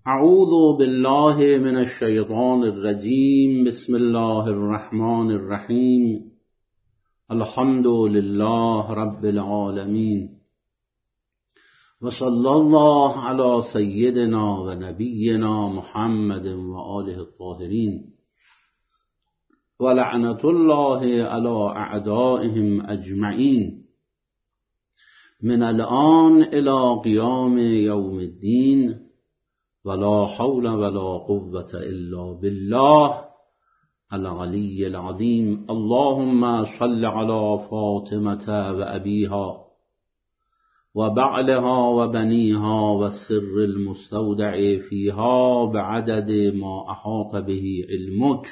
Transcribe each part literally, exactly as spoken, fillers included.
اعوذ بالله من الشیطان الرجیم. بسم الله الرحمن الرحیم. الحمد لله رب العالمین و صلی الله علی سیدنا و نبینا محمد و آله الطاهرین و لعنت الله علی اعدائهم اجمعین من الآن الی قیام یوم الدین ولا حول ولا قوة الا بالله العلی العظیم. اللهم صل على فاطمة و ابیها و بعلها و بنیها و السر المستودع فیها بعدد ما احاط به علمک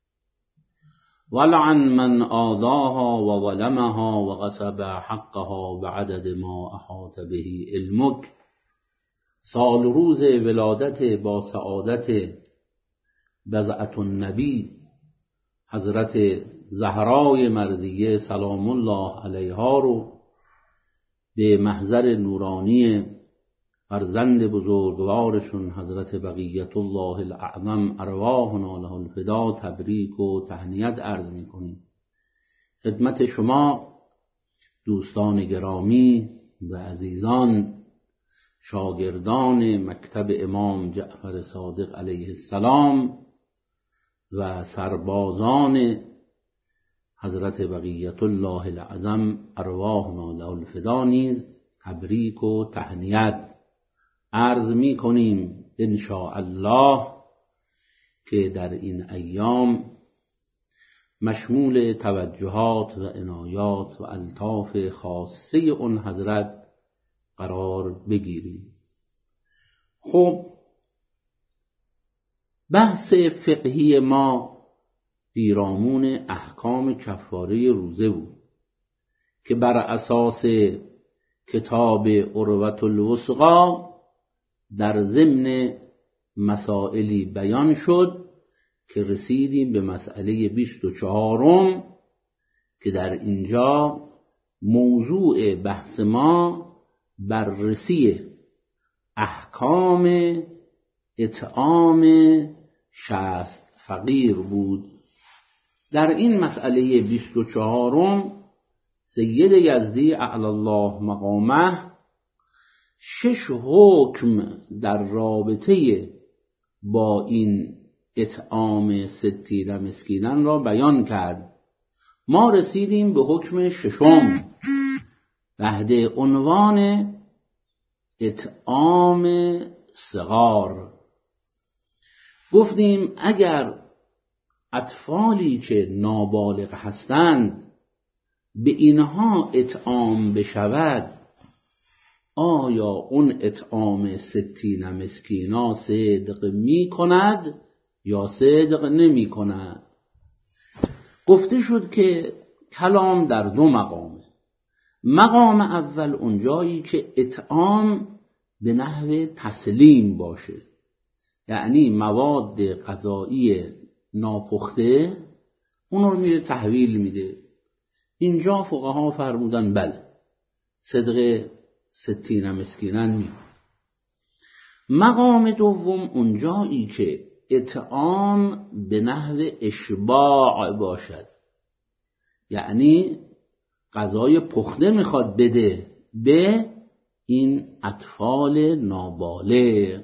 ولعن من آذاها و ظلمها و غصب حقها بعدد ما احاط به علمک. سال روز ولادت با سعادت بضعة النبی حضرت زهرای مرضیه سلام الله علیها رو به محضر نورانی فرزند بزرگوارشون حضرت بقیت الله الاعظم ارواحنا له الفدا تبریک و تهنیت عرض می‌کنیم. خدمت شما دوستان گرامی و عزیزان شاگردان مکتب امام جعفر صادق علیه السلام و سربازان حضرت بقیت الله الاعظم ارواحنا له الفدا نیز تبریک و تهنیت عرض می کنیم ان شاء الله که در این ایام مشمول توجهات و عنایات و الطاف خاصه اون حضرت قرار بگیریم. خب بحث فقهی ما پیرامون احکام کفاره روزه بود که بر اساس کتاب عروة الوثقی در ضمن مسائلی بیان شد که رسیدیم به مسئله بیست و چهارم که در اینجا موضوع بحث ما بررسی احکام اطعام شصت فقیر بود. در این مسئله بیست و چهارم سید یزدی اعلی الله مقامه شش حکم در رابطه با این اطعام ستین مسکینان را بیان کرد. ما رسیدیم به حکم ششم تحت عنوان اطعام صغار. گفتیم اگر اطفالی که نابالغ هستند به اینها اطعام بشود آیا اون اطعام ستین مسکینا صدق می کند یا صدق نمی کند؟ گفته شد که کلام در دو مقامه. مقام اول اونجایی که اطعام به نحو تسلیم باشه، یعنی مواد غذایی ناپخته اون رو میره تحویل میده. اینجا فقها فرمودن بله صدق ستین مسکینن می. مقام دوم اونجایی که اطعام به نحو اشباع باشد، یعنی غذای پخته میخواد بده به این اطفال نابالغ.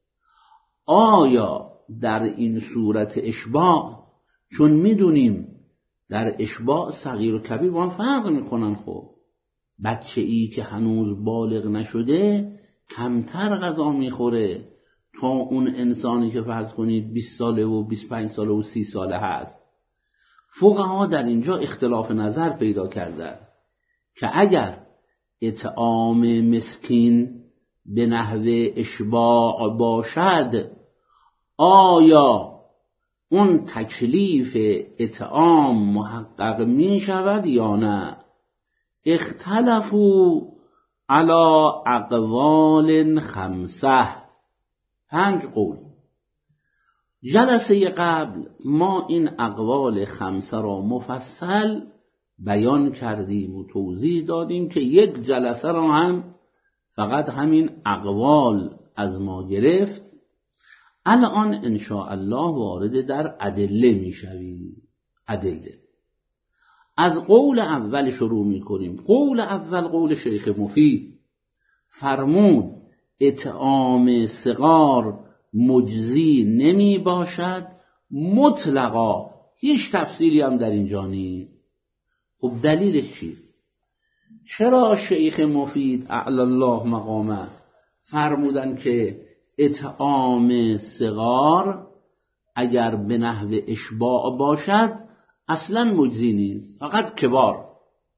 آیا در این صورت اشباع، چون میدونیم در اشباع صغیر و کبیر با هم فرق میکنن، خب بچه ای که هنوز بالغ نشده کمتر غذا میخوره تا اون انسانی که فرض کنید بیست ساله و بیست و پنج ساله و سی ساله هست. فقها در اینجا اختلاف نظر پیدا کردن که اگر اطعام مسکین به نحو اشباع باشد آیا اون تکلیف اطعام محقق می شود یا نه؟ اختلفوا علی اقوال خمسه، پنج قول. جلسه قبل ما این اقوال خمسه را مفصل بیان کردیم و توضیح دادیم که یک جلسه را هم فقط همین اقوال از ما گرفت الان انشاءالله وارد در ادله میشویم. ادله از قول اول شروع میکنیم. قول اول قول شیخ مفید، فرمود اطعام صغار مجزی نمی باشد مطلقا، هیچ تفصیلی هم در اینجا نیست. خب دلیلش چی؟ چرا شیخ مفید اعلی الله مقامه فرمودن که اطعام صغار اگر به نحو اشباع باشد اصلا مجزی نیست، فقط کبار؟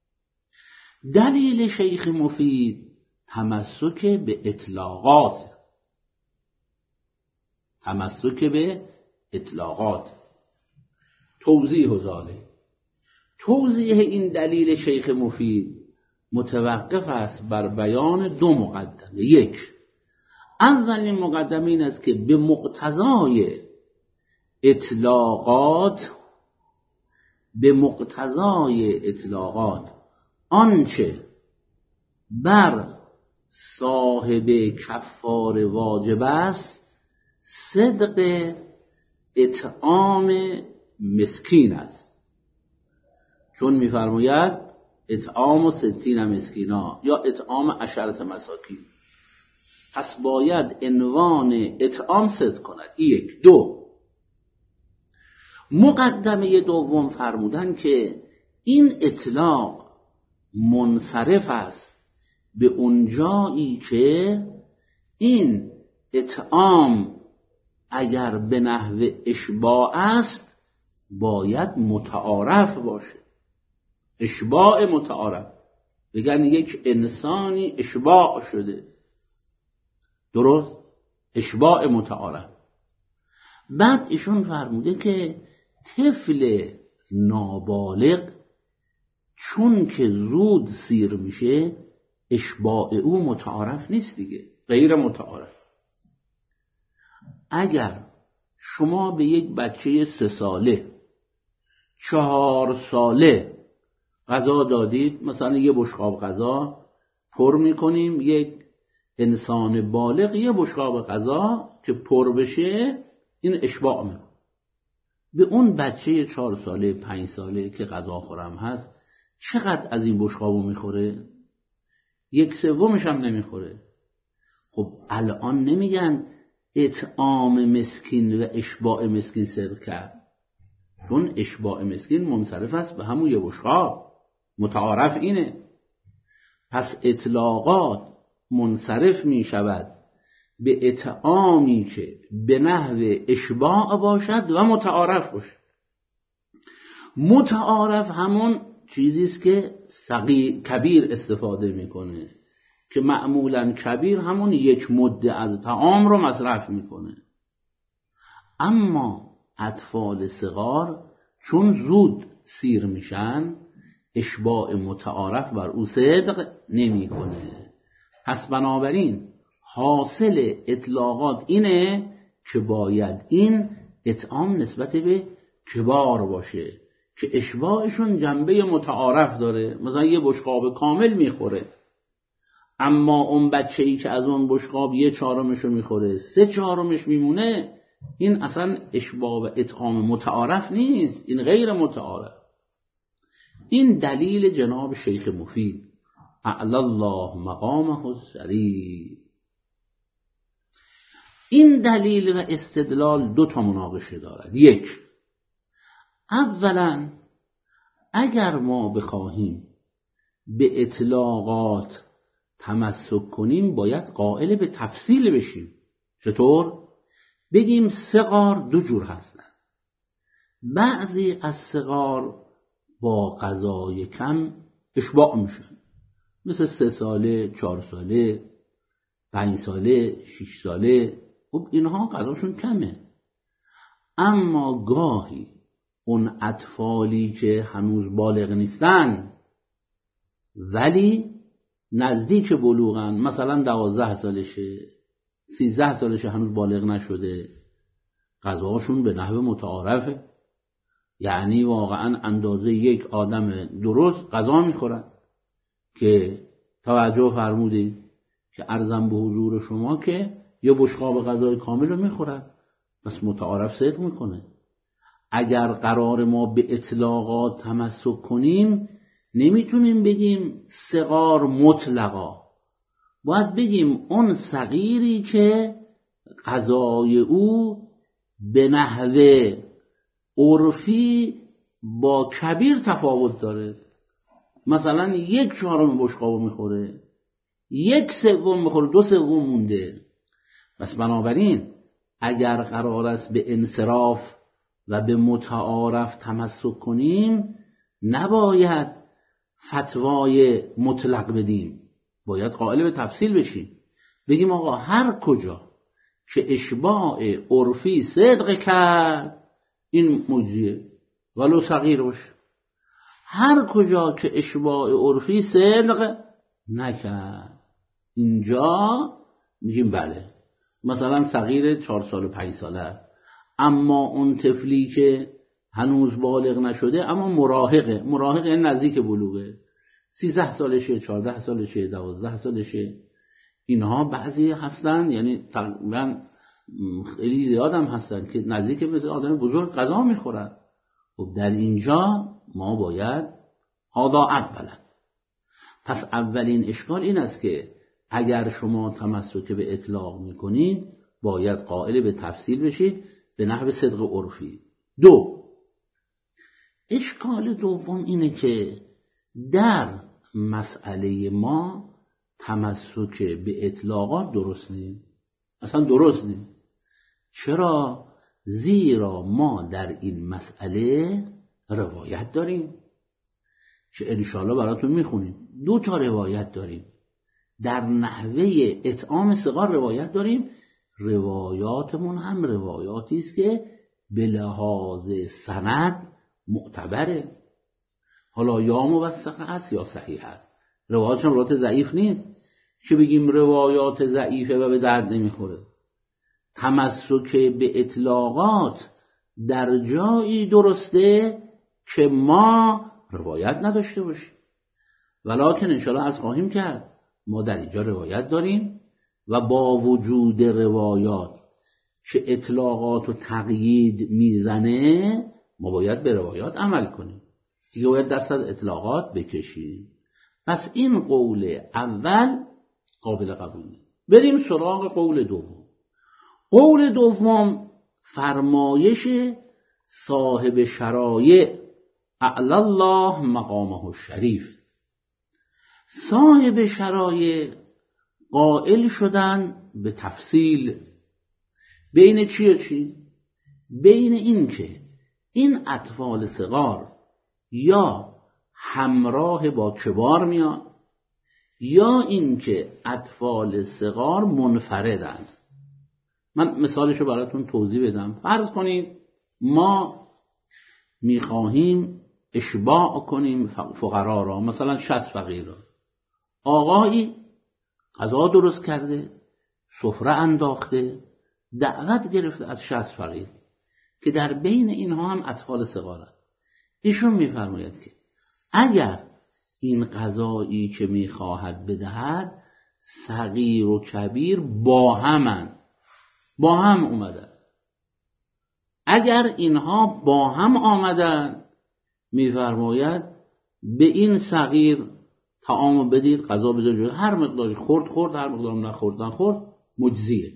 دلیل شیخ مفید تمسک به اطلاقات، تمسک به اطلاقات. توضیح و ذالک، توضیح این دلیل شیخ مفید متوقف است بر بیان دو مقدمه. یک، اولین مقدمه این است که به مقتضای اطلاقات، به مقتضای اطلاقات آنچه بر صاحب کفاره واجب است صدق اطعام مسکین است، چون می‌فرماید اطعام و ستین مسکینا یا اطعام عشرت مساکین. پس باید عنوان اطعام صدق کند. یک. دو، مقدمه دوم فرمودن که این اطلاق منصرف است به اونجایی که این اطعام اگر به نحو اشباع است باید متعارف باشه. اشباع متعارف، بگن یک انسانی اشباع شده، درست؟ اشباع متعارف. بعد ایشون فرموده که طفل نابالغ چون که زود سیر میشه اشباع او متعارف نیست دیگه، غیر متعارف. اگر شما به یک بچه سه ساله چهار ساله غذا دادید، مثلا یه بشقاب غذا پر میکنیم، یک انسان بالغ یه بشقاب غذا که پر بشه این اشباع میکنه. به اون بچه چهار ساله پنج ساله که غذا خورم هست چقدر از این بشقابو میخوره؟ یک سومش هم نمیخوره. خب الان نمیگن اطعام مسکین و اشباع مسکین صدق کرد، چون اشباع مسکین منصرف است به همون یه بشقاب، متعارف اینه. پس اطلاقات منصرف می شود به اطعامی که به نحو اشباع باشد و متعارف باشد. متعارف همون چیزی است که صغیر کبیر استفاده میکنه، که معمولا کبیر همون یک مده از طعام رو مصرف میکنه. اما اطفال صغار چون زود سیر میشن اشباع متعارف بر او صدق نمیکنه. پس بنابراین حاصل اطلاقات اینه که باید این اطعام نسبت به کبار باشه که اشباعشون جنبه متعارف داره، مثلا یه بشقاب کامل میخوره، اما اون بچه‌ای که از اون بشقاب یه چهارمشو میخوره سه چهارمش میمونه، این اصلا اشباع و اطعام متعارف نیست، این غیر متعارف. این دلیل جناب شیخ مفید اعلی الله مقامه الشریف. این دلیل و استدلال دو تا مناقشه دارد. یک، اولا اگر ما بخواهیم به اطلاقات تمسک کنیم باید قائل به تفصیل بشیم. چطور؟ بگیم صغار دو جور هستن. بعضی از صغار با غذای کم اشباع میشن، مثل سه ساله، چهار ساله، پنج ساله، شش ساله. خب اینها غذاشون کمه. اما گاهی اون اطفالی که هنوز بالغ نیستن ولی نزدیک بلوغن، مثلا دوازده سالشه، سیزده سالشه، هنوز بالغ نشده، غذاشون به نحو متعارفه، یعنی واقعا اندازه یک آدم درست غذا میخورن. که توجه فرمودید که عرضم به حضور شما که یه بشقاب غذای کامل رو میخورن، پس متعارف صدق میکنه. اگر قرار ما به اطلاقات تمسک کنیم نمیتونیم بگیم صغار مطلقا، باید بگیم اون صغیری که قضای او به نحوه عرفی با کبیر تفاوت داره. مثلا یک چهارم بشقابو میخوره، یک سوم میخوره، دو سوم مونده. پس بنابراین اگر قرار است به انصراف و به متعارف تمسک کنیم نباید فتوای مطلق بدیم، باید قائل به تفصیل بشیم. بگیم آقا هر کجا که اشباع عرفی صدق کرد این مجزیه ولو صغیر باشه، هر کجا که اشباع عرفی صدق نکرد اینجا میگیم بله، مثلا صغیر چهار سال و پنج ساله، اما اون طفلی که هنوز بالغ نشده اما مراهقه، مراهقه نزدیک بلوغه، سیزده سالشه، چهارده سالشه، دوازده سالشه، اینها بعضی هستن یعنی تقریبا خیلی زیاد هم هستن که نزدیک مثل آدم بزرگ غذا میخورن. خب در اینجا ما باید هذا اولا. پس اولین اشکال این است که اگر شما تمسک به اطلاق میکنید باید قائل به تفصیل بشید به نحو صدق عرفی. دو، اشکال دوم اینه که در مسئله ما تمسک به اطلاقات درست نیست، اصلا درست نیست. چرا؟ زیرا ما در این مسئله روایت داریم که انشاءالله براتون میخونیم. دو تا روایت داریم در نحوه اطعام صغار، روایت داریم. روایاتمون هم روایاتی است که به لحاظ سند معتبره، حالا یا موثقه است یا صحیح است. روایاتش هم روایات ضعیف نیست که بگیم روایات ضعیفه و به درد نمیخوره. تمسک به اطلاقات در جایی درسته که ما روایت نداشته باشیم، ولکن انشاءالله از خواهیم کرد ما در اینجا روایت داریم و با وجود روایات که اطلاقات و تقیید میزنه ما باید به روایات عمل کنیم، دیگه باید دست از اطلاقات بکشیم. پس این قول اول قابل قبوله. بریم سراغ قول دوم. قول دوم فرمایش صاحب شرایع اعلی الله مقامه الشریف. صاحب شرایع قائل شدن به تفصیل بین چی و چی؟ بین این که این اطفال صغار یا همراه با کبار میان یا این که اطفال صغار منفردند. من مثالشو براتون توضیح بدم. فرض کنید ما میخواهیم اشباع کنیم فقرا را، مثلا شصت فقیر را. آقایی غذا درست کرده، سفره انداخته، دعوت گرفته از شصت فقیر که در بین اینها هم اطفال صغارند. ایشون میفرماید که اگر این غذایی که میخواهد بدهد صغیر و کبیر با همن، با هم اومدن، اگر اینها با هم آمدن میفرماید به این صغیر طعام بدید، غذا بذارید، هر مقداری خورد خورد، هر مقداری نخورد نخورد، مجزیه.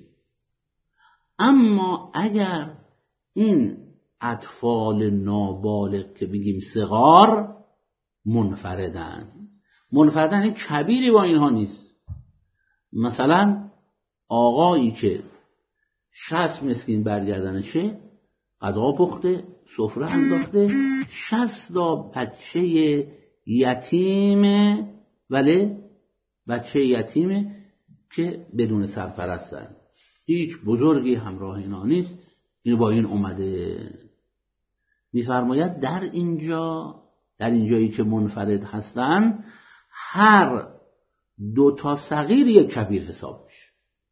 اما اگر این اطفال نابالغ که بگیم صغار منفردن، منفردن این کبیری با اینها نیست. مثلا آقایی که شصت مسکین برگردنشه، غذا پخته، سفره انداخته، شصت تا بچه یتیمه، ولی بچه یتیمه که بدون سرپرستن، هیچ بزرگی همراه اینا نیست، این با این اومده. میفرماید در اینجا، در اینجایی که منفرد هستن، هر دو تا صغیر یک کبیر حساب میشه،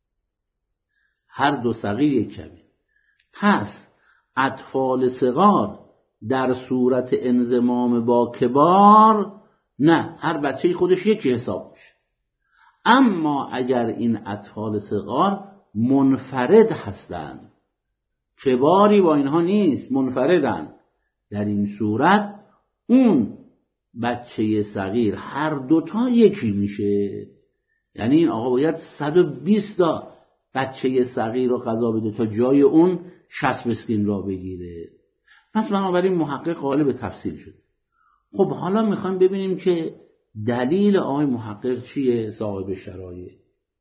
هر دو صغیر یک کبیر. پس اطفال صغار در صورت انضمام با کبار نه، هر بچه خودش یکی حساب میشه. اما اگر این اطفال صغار منفرد هستند کباری با اینها نیست، منفردن. در این صورت اون بچه صغیر هر دوتا یکی میشه. یعنی این آقا باید صد و بیست تا بچه صغیر رو غذا بده تا جای اون شصت مسکین را بگیره. پس بنابراین محقق قائل به تفصیل شد. خب حالا میخوایم ببینیم که دلیل آقای محقق چیه صاحب شرایع.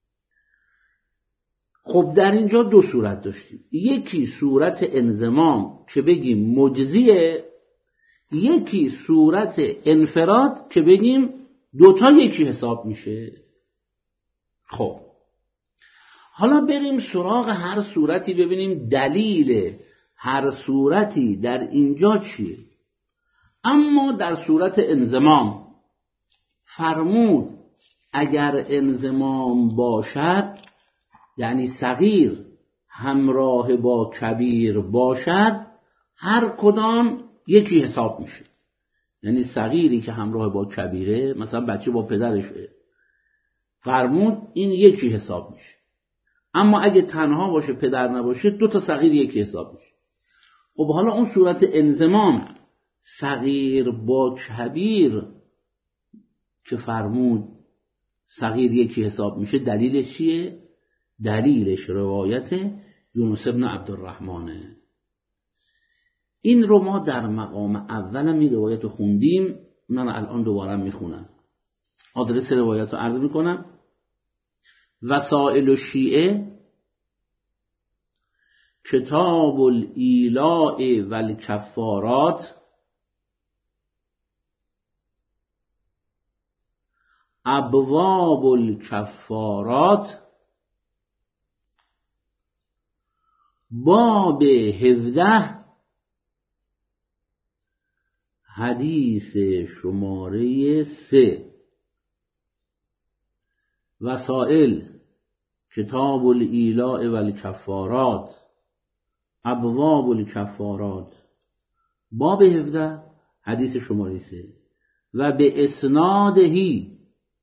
خب در اینجا دو صورت داشتیم، یکی صورت انضمام که بگیم مجزیه، یکی صورت انفراد که بگیم دوتا یکی حساب میشه. خب حالا بریم سراغ هر صورتی ببینیم دلیل هر صورتی در اینجا چیه. اما در صورت انضمام فرمود اگر انضمام باشد، یعنی صغیر همراه با کبیر باشد، هر کدام یکی حساب میشه. یعنی صغیری که همراه با کبیره، مثلا بچه با پدرشه، فرمود این یکی حساب میشه. اما اگه تنها باشه پدر نباشه دو تا صغیر یکی حساب میشه. خب حالا اون صورت انضمام صغیر با کبیر که فرمود صغیر یکی حساب میشه، دلیلش چیه؟ دلیلش روایت یونس بن عبدالرحمنه. این رو ما در مقام اولم این روایت رو خوندیم، من الان دوباره میخونم. آدرس روایت رو عرض میکنم. وسائل الشیعه کتاب الایلاء والکفارات ابواب الکفارات باب هفده حدیث شماره سه. وسائل کتاب الایلاء والکفارات ابواب الکفارات باب هفده حدیث شماره سه. و به اسنادهی،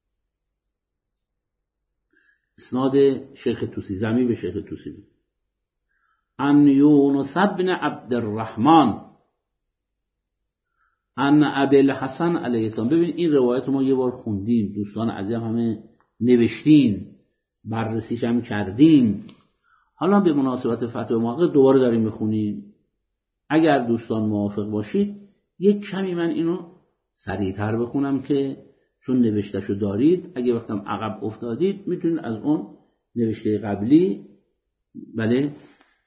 اسناد شیخ توسی، ضمیر به شیخ توسی، ان یونس بن عبدالرحمن ان ابی الحسن علیه السلام. ببین این روایت ما یه بار خوندیم، دوستان عزیزم همه نوشتین، بررسیش هم کردیم. حالا به مناسبت فتح محقق دوباره داریم میخونیم. اگر دوستان موافق باشید یک کمی من اینو سریعتر بخونم که چون نوشتهشو دارید، اگه وقتم عقب افتادید میتونید از اون نوشته قبلی بله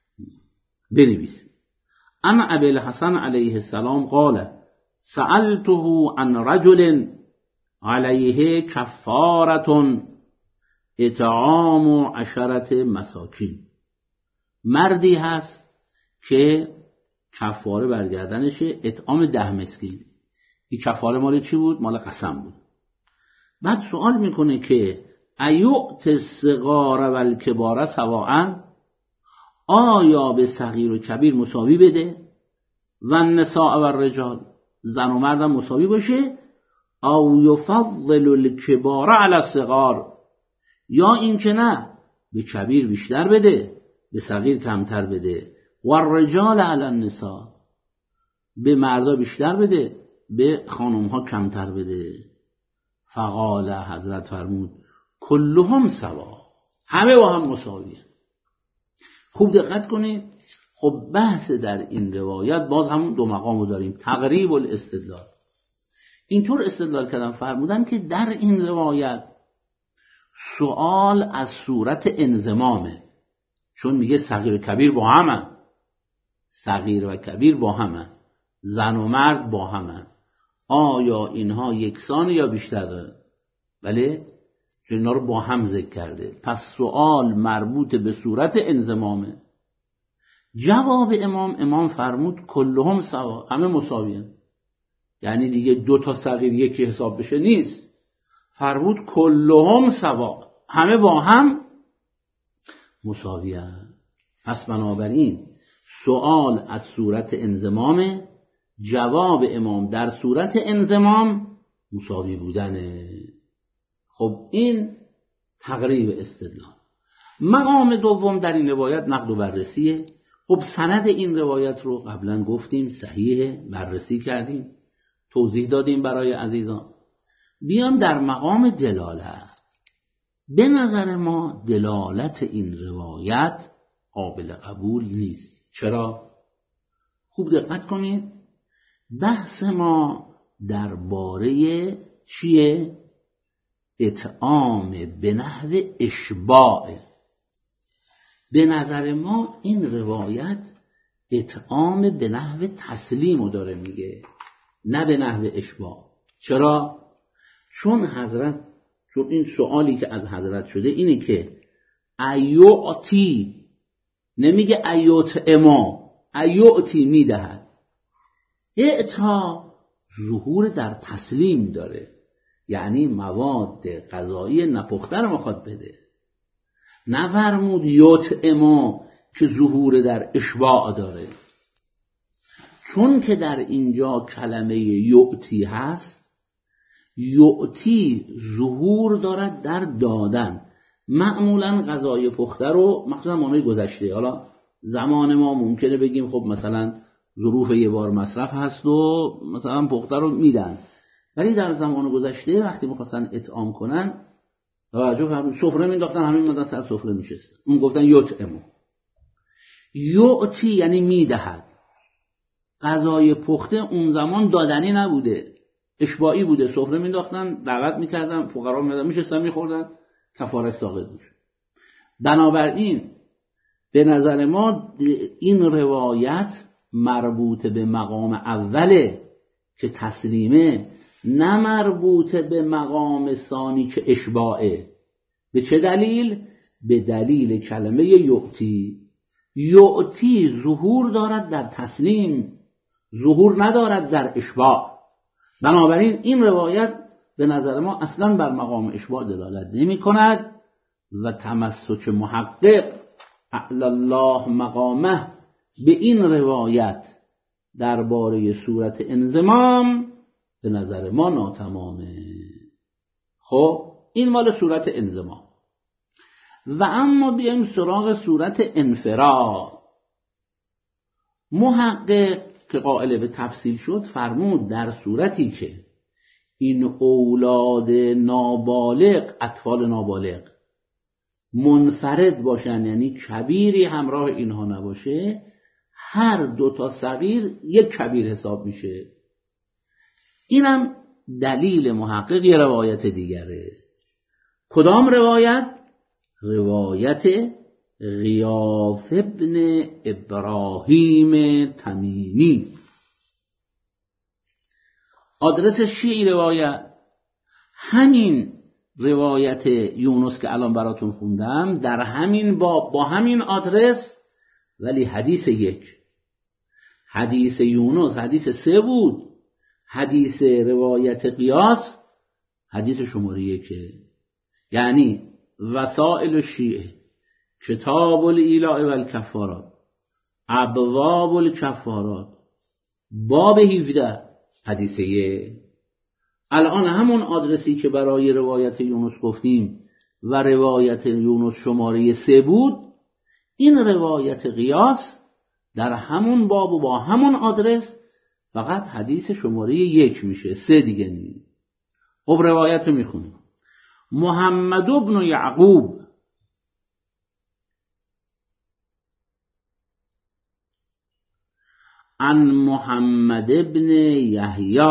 بنویسید. اما ابی الحسن علیه السلام قال سألته عن رجل علیه کفارة اطعام عشرة مساکین. مردی هست که کفاره برگردنشه اطعام ده مسکین. این کفاره مال چی بود؟ مال قسم بود. بعد سوال میکنه که ایؤت الصغار والکبار سواء، آیا به صغیر و کبیر مساوی بده؟ و النساء و الرجال، زن و مرد مساوی باشه؟ او یفضل الکبار علی الصغار، یا این که نه به کبیر بیشتر بده به صغیر کمتر بده. و الرجال علی النساء، به مردا بیشتر بده به خانم ها کمتر بده. فقال، حضرت فرمود کلهم سوا، همه با هم مساویه. خوب دقت کنید. خب بحث در این روایت باز همون دو مقامو داریم، تقریب الاستدلال. اینطور استدلال کردن، فرمودن که در این روایت سوال از صورت انضمامه، چون میگه صغیر و کبیر با همن، صغیر و کبیر با همن، زن و مرد با همن، آیا اینها یکسان یا بیشتر دارن؟ بله، چون اینا رو با هم ذکر کرده. پس سوال مربوط به صورت انضمامه. جواب امام، امام فرمود کلهم سوا، همه مساویه. یعنی دیگه دو تا صغیر یکی حساب بشه نیست. فرمود کلهم سوا، همه با هم مساویه. پس بنابراین سوال از صورت انضمامه، جواب امام در صورت انضمام مساوی بودنه. خب این تقریب استدلال. مقام دوم در این روایت نقد و بررسیه. خب سند این روایت رو قبلا گفتیم صحیحه، بررسی کردیم، توضیح دادیم برای عزیزان. بیام در مقام دلالت. به نظر ما دلالت این روایت قابل قبول نیست. چرا؟ خوب دقت کنید. بحث ما درباره چیه؟ اطعام به نحو اشباع. به نظر ما این روایت اطعام به نحو تسلیم رو داره میگه، نه به نحو اشباع. چرا؟ چون حضرت چون این سوالی که از حضرت شده اینه که ایوعتی، نمیگه ایوطعما، ایوعتی میدهد. اعطا ظهور در تسلیم داره، یعنی مواد غذایی نپخته رو میخواد بده. نفرمود یطعما که ظهور در اشباع داره. چون که در اینجا کلمه یعطی هست، یعطی ظهور دارد در دادن. معمولا غذای پخته رو مخصوصا مانوی گذشته، حالا زمان ما ممکنه بگیم خب مثلا ظروف یه بار مصرف هست و مثلا پخته رو میدن، ولی در زمان گذشته وقتی میخواستن اطعام کنن توجه فرمود سفره مینداختن، همین مدت سر سفره میشستن، اون گفتن یطعمو. یعطی یعنی میدهد. غذای پخته اون زمان دادنی نبوده، اشباعی بوده، سفره مینداختن، دعوت میکردن، فقرا میادن میشستن میخوردن، کفاره ساقط میشد. بنابراین به نظر ما این روایت مربوط به مقام اوله که تسلیمه، نه مربوط به مقام ثانی که اشباعه. به چه دلیل؟ به دلیل کلمه یعطی. یعطی ظهور دارد در تسلیم، ظهور ندارد در اشباع. بنابراین این روایت به نظر ما اصلا بر مقام اشباع دلالت نمی کند و تمسک محقق اعلی الله مقامه به این روایت درباره صورت انضمام به نظر ما ناتمامه. خب این مال صورت انضمام. و اما بیایم سراغ صورت انفراد. محقق که قائل به تفصیل شد فرمود در صورتی که این اولاد نابالغ، اطفال نابالغ منفرد باشن، یعنی کبیری همراه اینها نباشه، هر دو تا صغیر یک کبیر حساب میشه. اینم دلیل محقق یه روایت دیگره. کدام روایت؟ روایت غیاث ابن ابراهیم تمیمی. آدرس شیعی روایت همین روایت یونس که الان براتون خوندم، در همین باب با همین آدرس، ولی حدیث یک. حدیث یونس حدیث سه بود، حدیث روایت قیاس حدیث شماره یکه. یعنی وسائل الشیعه، کتاب الایلاء و الکفارات، ابواب الکفارات، باب هفده حدیث یک. الان همون آدرسی که برای روایت یونس گفتیم و روایت یونس شماره سه بود، این روایت قیاس در همون باب و با همون آدرس فقط حدیث شماره یک میشه، سه دیگه نیست. خب روایت رو میخونیم. محمد بن یعقوب عن محمد بن یحیی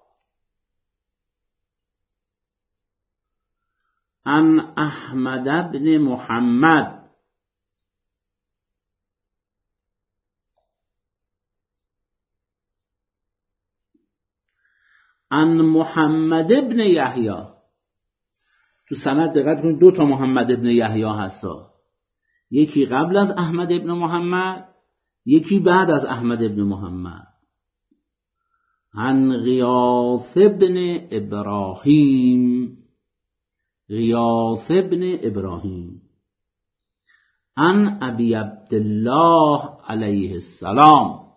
عن احمد بن محمد عن محمد بن یحیی. تو سند دقت کنید دو تا محمد بن یحیی هستا، یکی قبل از احمد بن محمد، یکی بعد از احمد بن محمد. عن غیاث بن ابراهیم، غیاث بن ابراهیم عن ابی عبدالله علیه السلام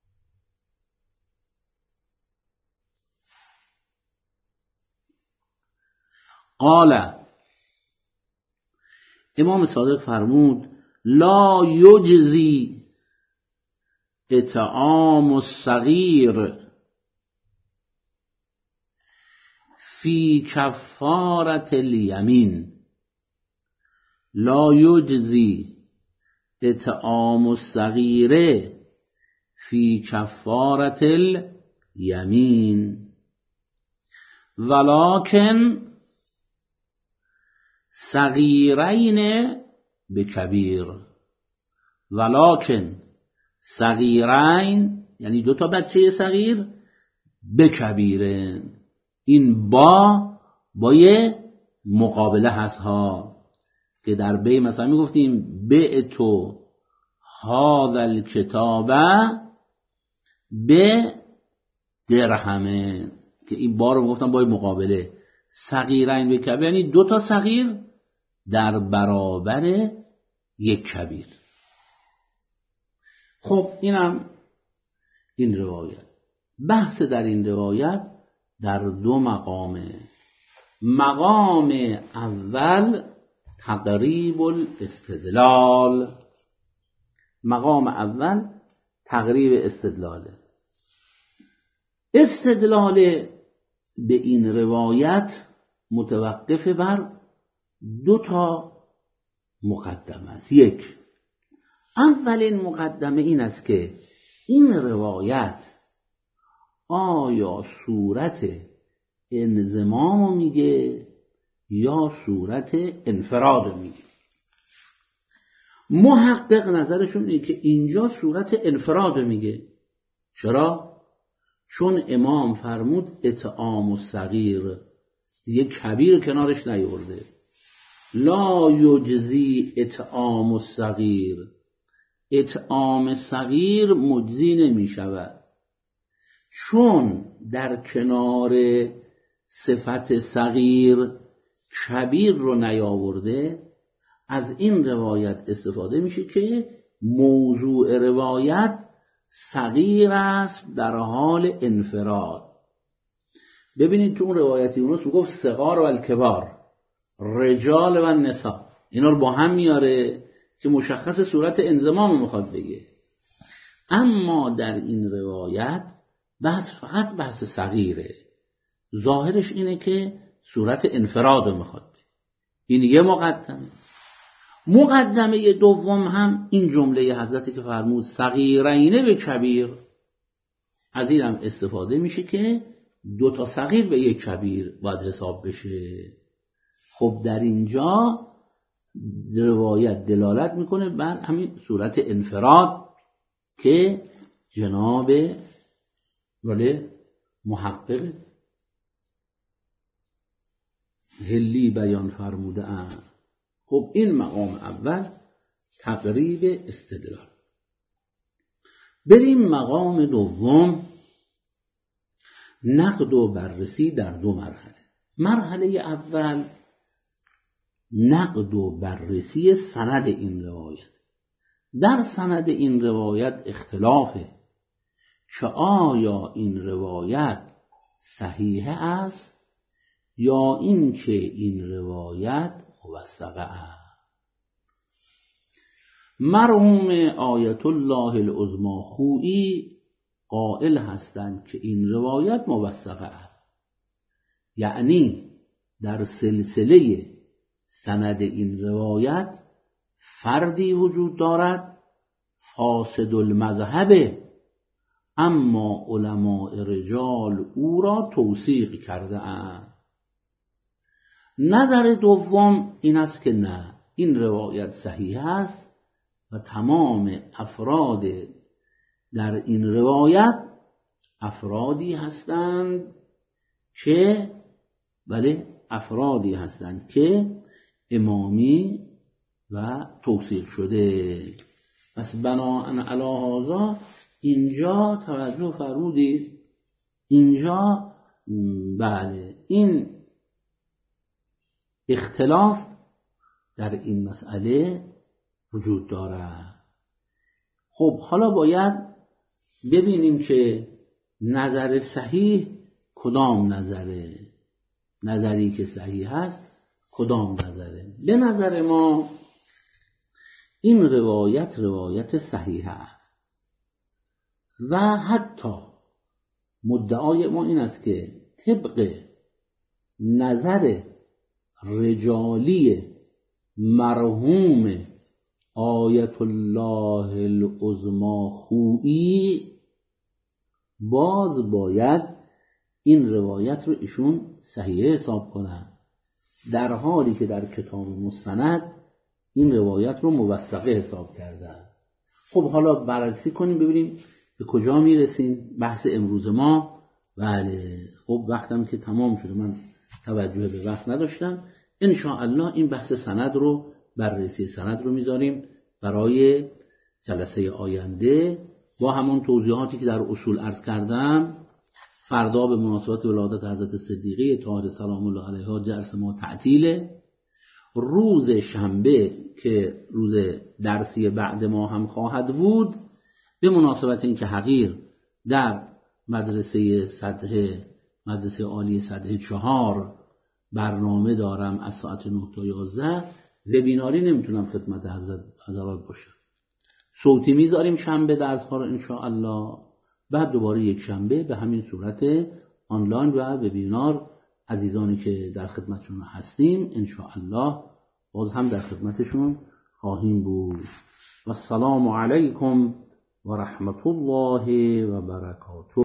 قال. امام صادق فرمود لا یجزی اطعام الصغیر فی کفارة الیمین لا یجزی اطعام الصغیر فی کفارة الیمین ولکن صغیرین بکبیر. ولکن صغیرین یعنی دو تا بچه صغیر، بکبیرن، این با بای مقابله هست ها که در بی مثلا میگفتیم بعتو هذا الکتاب به درهمه، که این با رو میگفتن بای مقابله. صغیرین به کبیر یعنی دو تا صغیر در برابر یک کبیر. خب اینم این روایت. بحث در این روایت در دو مقامه. مقام اول تقریب الاستدلال. مقام اول تقریب استدلاله. استدلال به این روایت متوقف بر دو تا مقدمه است. یک، اولین مقدمه این است که این روایت آیا صورت انضمام میگه یا صورت انفراد میگه. محقق نظرشون اینه که اینجا صورت انفراد میگه. چرا؟ چون امام فرمود اطعام الصغیر، دیگه کبیر کنارش نیورده. لا یجزی اطعام الصغیر، اطعام صغیر مجزی نمی شود، چون در کنار صفت صغیر کبیر رو نیاورده. از این روایت استفاده میشه که موضوع روایت صغیر است در حال انفراد. ببینید تو اون روایت یونس میگفت صغار و الکبار، رجال و نساء، اینا رو با هم میاره که مشخص صورت انضمام میخواد بگه. اما در این روایت بحث فقط بحث صغیره، ظاهرش اینه که صورت انفراد رو میخواد بگه. این یه مقدمه. مقدمه دوم هم این جمله حضرتی که فرمود صغیرین به کبیر، از این هم استفاده میشه که دو تا صغیر به یک کبیر باید حساب بشه. خب در اینجا روایت دلالت میکنه بر همین صورت انفراد که جناب ولی محقق هلی بیان فرموده اند. خب این مقام اول تقریب استدلال. بریم مقام دوم، نقد و بررسی در دو مرحله. مرحله اول نقد و بررسی سند این روایت. در سند این روایت اختلافه که آیا این روایت صحیح است یا این که این روایت موثقه است. مرحوم آیت الله العظمی خویی قائل هستند که این روایت موثقه است، یعنی در سلسله سند این روایت فردی وجود دارد فاسد المذهب، اما علماء رجال او را توثیق کرده اند. نظر دوم این است که نه، این روایت صحیح است و تمام افراد در این روایت افرادی هستند که بله افرادی هستند که امامی و توثیق شده. پس بناء علی هذا اینجا توجه فرمودید، اینجا بله این اختلاف در این مسئله وجود دارد. خب حالا باید ببینیم که نظر صحیح کدام نظره، نظری که صحیح هست کدام نظره. به نظر ما این روایت روایت صحیح است. و حتی مدعای ما این است که طبق نظر رجالی مرحوم آیت الله العظمی خویی باز باید این روایت رو ایشون صحیح حساب کنن، در حالی که در کتاب مستند این روایت رو موثقه حساب کردن. خب حالا بررسی کنیم ببینیم به کجا میرسیم بحث امروز ما. بله خب وقتم که تمام شده، من توجه به وقت نداشتم. ان شاء الله این بحث سند رو، بررسی سند رو میذاریم برای جلسه آینده با همون توضیحاتی که در اصول عرض کردم. فردا به مناسبت ولادت حضرت صدیقه طاهره سلام الله علیها درس ما تعطیله. روز شنبه که روز درسی بعد ما هم خواهد بود، به مناسبت اینکه حقیر در مدرسه سطح مدرسه عالی سطح چهار برنامه دارم از ساعت نه تا یازده، وبیناری نمیتونم خدمت حضرات باشم. صوتی میذاریم شنبه درس ها رو ان شاء الله، بعد دوباره یک شنبه به همین صورت آنلاین و وبینار عزیزانی که در خدمتشون هستیم ان شاء الله باز هم در خدمتشون خواهیم بود. و السلام علیکم و رحمت الله و برکاته.